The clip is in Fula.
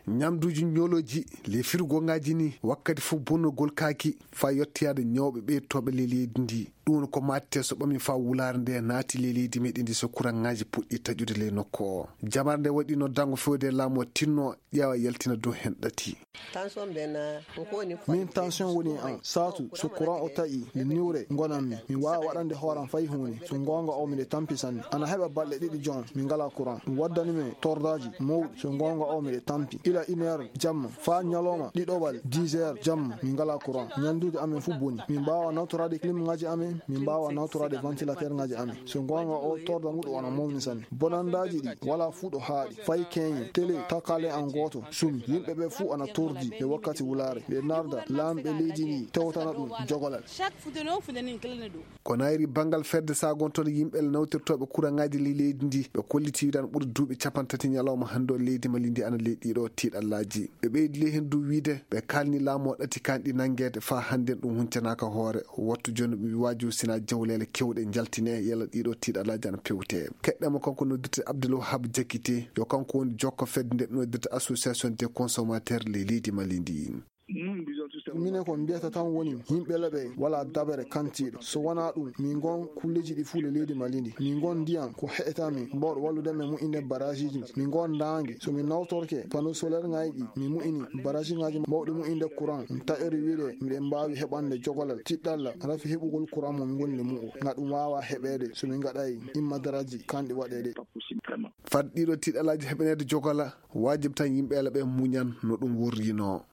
ñamduji ñoloji le firgo ngaji ni wakkati fu bonnogol kaaki fa yottiyade ñawbe be tobe le leydi ndi ɗum ko matte so ɓami fa wulare nde naati le leydi meɗen ndi so kurangaji puɗɗi taƴude le nokku o jamar nde waɗi no dango fewde laamu tinno ƴeewa yaltina dow hen ɗati min tension woni an satu so courant o taƴi nde niwre gonanmi mi wawa waɗande hooram fayi hunde so gonga o miɗe tampi sanne ana heɓa balɗe ɗiɗi jon min ngala courant ɗum waddanimi tordaji mawɗi so gonga o miɗe tampi ila 1 heure jamma fa ñalawma ɗiɗoɓal 10 heures jamma min ngala courant ñandude amen fu boni min mbawa nawtorade clim ngaji amen min mbawa nawtorade ventilateur ngaji amen so gonga o torda nguɗo wona mawni sanne bonandaji ɗi wala fuɗo haaɗi fayi keñe télé takale an goto sumi yimɓeɓe fu ana tordi e wakkati wulare ɓe narda lamɓe leydi ndi tewtana ɗum jogolal ko nayri bangal fedde sagon toon yimɓe nawtirtoɓe kurangaji leydi ndi ɓe kolliti widan ɓuuri duuɓi 30 ñalawma hande o leydi Mali ndi ana leydi ɗo tiiɗallaji ɓe ɓeydi le hen du wiide ɓe kalni laamu o ɗati kanɗi nanguede fa hande ɗum huncanaka hoore wattu joni ɓe waju sina jawlele kewɗe jaltine yalla ɗiɗo tiiɗallaji ana pewte keɗɗema kanko noddirte Abdoulwahab Diakité yo kanko woni jokko fedde nde noddirte association des consommateurs le leydi Mali ndi minen ko mbiyata tan woni yimɓe leɓe wala dabere kantiɗo so wona ɗum min gon kulleji ɗi fuule leydi Mali ndi min gon ndiyam ko heƴetami mbawɗo walludeme mu'inde barrage ji min gon daangue so min nawtorke panneau solaire ngaji ɗi mi mu'ini barrage ngaji mbawɗi mu'inde courant ɗum taƴori wiide miɗen mbawi heɓande jogolal tiɗɗalla rafi heɓugol courant mo min gonni mu'o ga ɗum wawa heɓede so min gaɗay immadaraji kanɗi waɗede fat ɗiɗo tiɗɗalaji heɓanede jogola wajib tan yimɓe leɓe muñan no ɗum wurrino